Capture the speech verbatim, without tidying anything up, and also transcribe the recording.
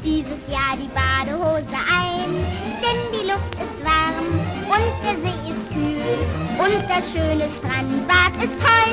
dieses Jahr die Badehose ein, denn die Luft ist warm und der See ist kühl und das schöne Strandbad ist toll.